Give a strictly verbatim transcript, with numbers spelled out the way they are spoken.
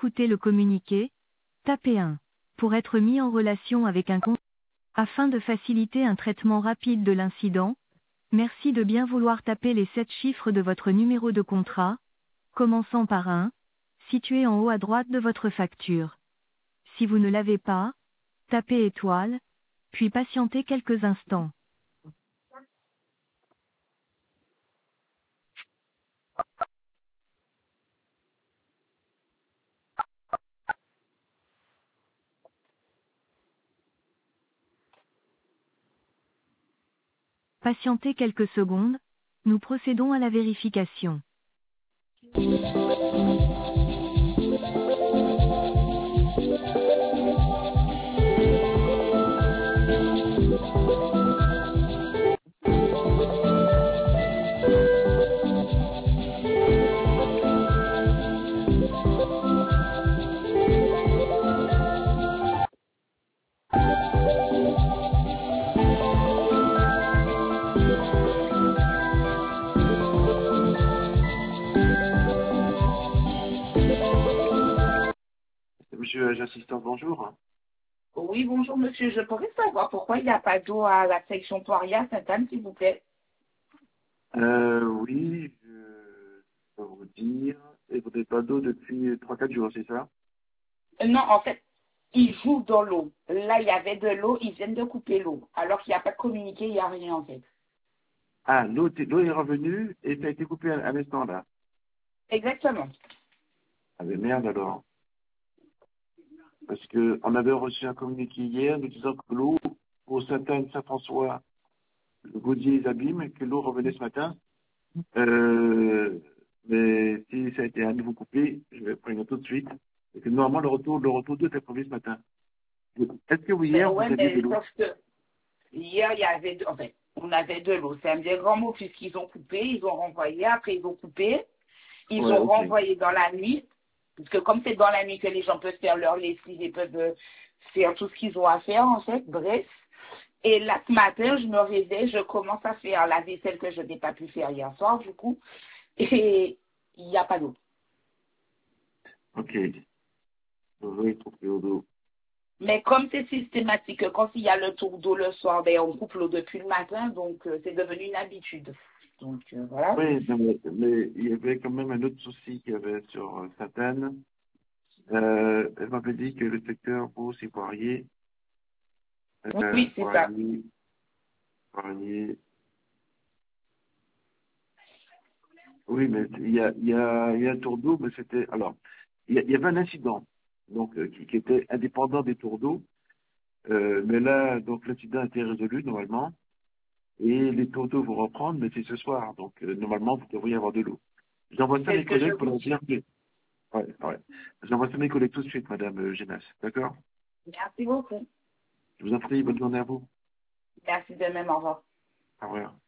écouter le communiqué, tapez un. Pour être mis en relation avec un compte, afin de faciliter un traitement rapide de l'incident, merci de bien vouloir taper les sept chiffres de votre numéro de contrat, commençant par un, situé en haut à droite de votre facture. Si vous ne l'avez pas, tapez étoile, puis patientez quelques instants. Patientez quelques secondes, nous procédons à la vérification. Monsieur l'agent assistant, bonjour. Oui, bonjour monsieur. Je pourrais savoir pourquoi il n'y a pas d'eau à la section Poirier à Sainte-Anne, s'il vous plaît. Euh, oui, je peux vous dire. Et vous n'avez pas d'eau depuis trois quatre jours, c'est ça? Euh, Non, en fait, ils jouent dans l'eau. Là, il y avait de l'eau, ils viennent de couper l'eau. Alors qu'il n'y a pas de communiqué, il n'y a rien en fait. Ah, l'eau t'est- l'eau est revenue et ça a été coupé à, à l'instant là. Exactement. Ah mais merde alors. Parce que on avait reçu un communiqué hier nous disant que l'eau pour Sainte-Anne, Saint-François, le Gaudier et les Abîmes, que l'eau revenait ce matin. Euh, mais si ça a été à nouveau coupé, je vais prendre tout de suite. Et que normalement le retour, le retour d'eau était prévu ce matin. Est-ce que vous, Mais hier, vous ouais, aviez de mais l'eau? sauf que hier, il y avait de, en fait, on avait de l'eau. C'est un bien grand mot puisqu'ils ont coupé, ils ont renvoyé, après ils ont coupé, ils Ouais, ont ok. renvoyé dans la nuit. Parce que comme c'est dans la nuit que les gens peuvent faire leur lessive, ils peuvent euh, faire tout ce qu'ils ont à faire en fait, bref. Et là, ce matin, je me réveille, je commence à faire la vaisselle que je n'ai pas pu faire hier soir, du coup, et il n'y a pas d'eau. Ok. Oui, pour que l'eau. Mais comme c'est systématique, quand il y a le tour d'eau le soir, ben, on coupe l'eau depuis le matin, donc euh, c'est devenu une habitude. Donc euh, voilà. Oui, non, mais, mais il y avait quand même un autre souci qu'il y avait sur euh, Sainte-Anne. Euh, elle m'avait dit que le secteur Beauce et Poirier, euh, Oui, c'est ça. Poirier, Poirier. Oui, mais il y a, il y a, il y a un tour d'eau, mais c'était, alors, il y, a- il y avait un incident, donc, euh, qui, qui était indépendant des tours d'eau, euh, mais là, donc, l'incident a été résolu, normalement, et les tours d'eau vont reprendre, mais c'est ce soir, donc, euh, normalement, vous devriez avoir de l'eau. J'envoie ça à C'est mes ce que je collègues pour vous leur dis. dire que, ouais, ouais. J'envoie ça à mes collègues tout de suite, madame euh, Génas. D'accord? Merci beaucoup. Je vous en prie, bonne journée à vous. Merci de même, au revoir. Au revoir.